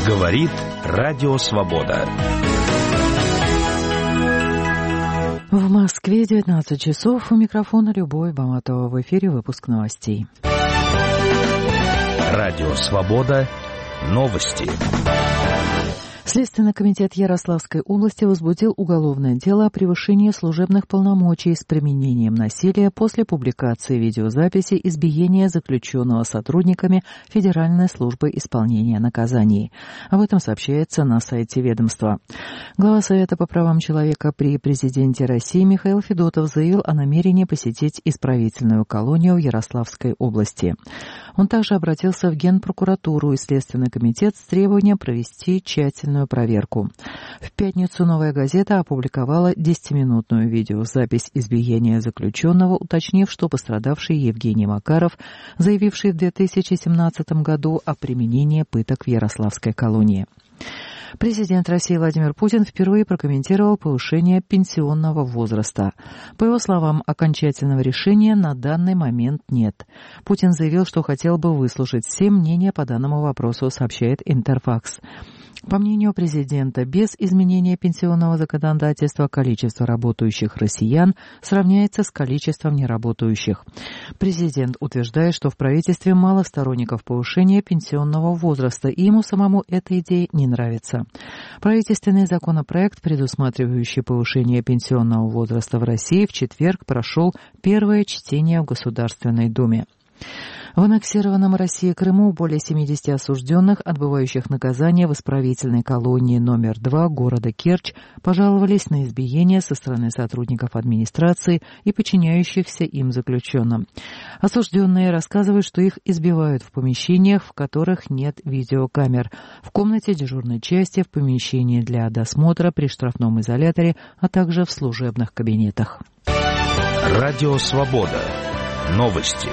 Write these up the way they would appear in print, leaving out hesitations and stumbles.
Говорит Радио Свобода. В Москве 19 часов. У микрофона Любовь Баматова. В эфире выпуск новостей. Радио Свобода. Новости. Следственный комитет Ярославской области возбудил уголовное дело о превышении служебных полномочий с применением насилия после публикации видеозаписи избиения заключенного сотрудниками Федеральной службы исполнения наказаний. Об этом сообщается на сайте ведомства. Глава Совета по правам человека при президенте России Михаил Федотов заявил о намерении посетить исправительную колонию в Ярославской области. Он также обратился в Генпрокуратуру и Следственный комитет с требованием провести тщательную проверку. В пятницу «Новая газета» опубликовала 10-минутную видеозапись избиения заключенного, уточнив, что пострадавший Евгений Макаров, заявивший в 2017 году о применении пыток в Ярославской колонии. Президент России Владимир Путин впервые прокомментировал повышение пенсионного возраста. По его словам, окончательного решения на данный момент нет. Путин заявил, что хотел бы выслушать все мнения по данному вопросу, сообщает Интерфакс. По мнению президента, без изменения пенсионного законодательства количество работающих россиян сравняется с количеством неработающих. Президент утверждает, что в правительстве мало сторонников повышения пенсионного возраста, и ему самому эта идея не нравится. Правительственный законопроект, предусматривающий повышение пенсионного возраста в России, в четверг прошел первое чтение в Государственной Думе. В аннексированном России Крыму более 70 осужденных, отбывающих наказание в исправительной колонии номер 2 города Керчь, пожаловались на избиение со стороны сотрудников администрации и подчиняющихся им заключенным. Осужденные рассказывают, что их избивают в помещениях, в которых нет видеокамер, в комнате дежурной части, в помещении для досмотра при штрафном изоляторе, а также в служебных кабинетах. Радио Свобода. Новости.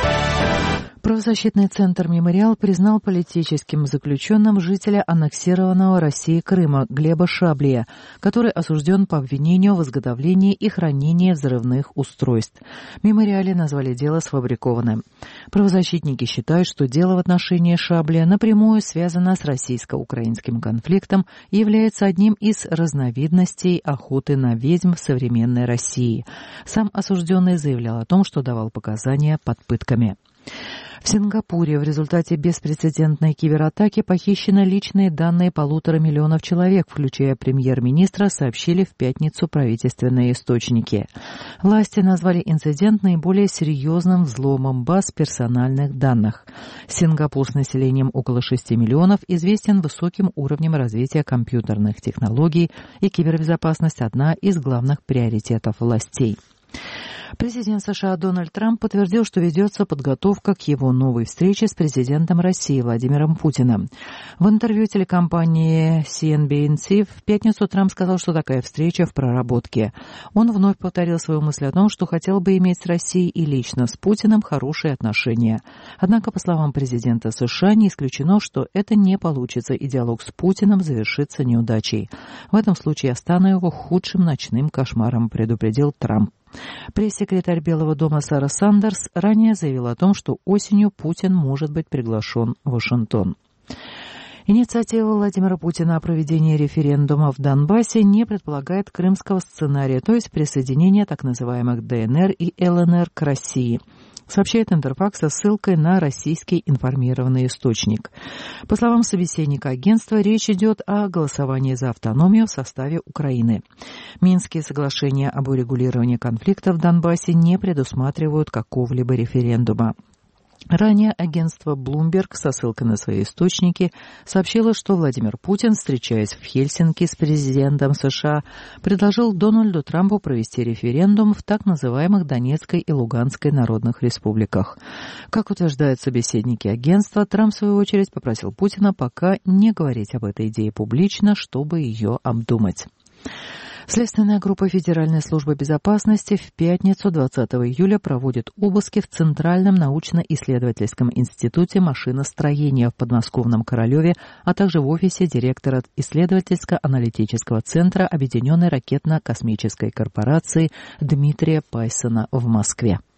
Правозащитный центр «Мемориал» признал политическим заключенным жителя аннексированного Россией Крыма Глеба Шаблия, который осужден по обвинению в изготовлении и хранении взрывных устройств. В «Мемориале» назвали дело сфабрикованным. Правозащитники считают, что дело в отношении Шаблия напрямую связано с российско-украинским конфликтом и является одним из разновидностей охоты на ведьм в современной России. Сам осужденный заявлял о том, что давал показания под пытками. В Сингапуре в результате беспрецедентной кибератаки похищены личные данные 1,5 миллиона человек, включая премьер-министра, сообщили в пятницу правительственные источники. Власти назвали инцидент наиболее серьезным взломом баз персональных данных. Сингапур с населением около 6 миллионов известен высоким уровнем развития компьютерных технологий, и кибербезопасность – одна из главных приоритетов властей. Президент США Дональд Трамп подтвердил, что ведется подготовка к его новой встрече с президентом России Владимиром Путиным. В интервью телекомпании CNBC в пятницу Трамп сказал, что такая встреча в проработке. Он вновь повторил свою мысль о том, что хотел бы иметь с Россией и лично с Путиным хорошие отношения. Однако, по словам президента США, не исключено, что это не получится, и диалог с Путиным завершится неудачей. В этом случае я стану его худшим ночным кошмаром, предупредил Трамп. Пресс-секретарь Белого дома Сара Сандерс ранее заявила о том, что осенью Путин может быть приглашен в Вашингтон. Инициатива Владимира Путина о проведении референдума в Донбассе не предполагает крымского сценария, то есть присоединения так называемых ДНР и ЛНР к России, сообщает Интерфакс со ссылкой на российский информированный источник. По словам собеседника агентства, речь идет о голосовании за автономию в составе Украины. Минские соглашения об урегулировании конфликта в Донбассе не предусматривают какого-либо референдума. Ранее агентство Bloomberg со ссылкой на свои источники сообщило, что Владимир Путин, встречаясь в Хельсинки с президентом США, предложил Дональду Трампу провести референдум в так называемых Донецкой и Луганской народных республиках. Как утверждают собеседники агентства, Трамп, в свою очередь, попросил Путина пока не говорить об этой идее публично, чтобы ее обдумать. Следственная группа Федеральной службы безопасности в пятницу 20 июля проводит обыски в Центральном научно-исследовательском институте машиностроения в подмосковном Королеве, а также в офисе директора исследовательско-аналитического центра Объединенной ракетно-космической корпорации Дмитрия Пайсона в Москве.